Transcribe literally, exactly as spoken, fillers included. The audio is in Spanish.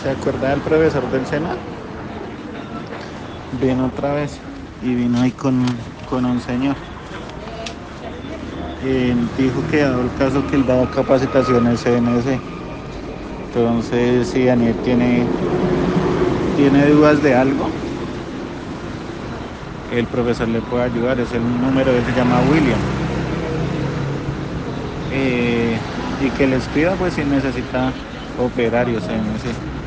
¿Se acuerda del profesor del SENA? Vino otra vez y vino ahí con, con un señor. Él dijo que dado el caso que él daba capacitaciones en ese. Entonces, si Daniel tiene, tiene dudas de algo, el profesor le puede ayudar. Es el número, él se llama William. Eh, y que le escriba pues si necesita operarios en ese.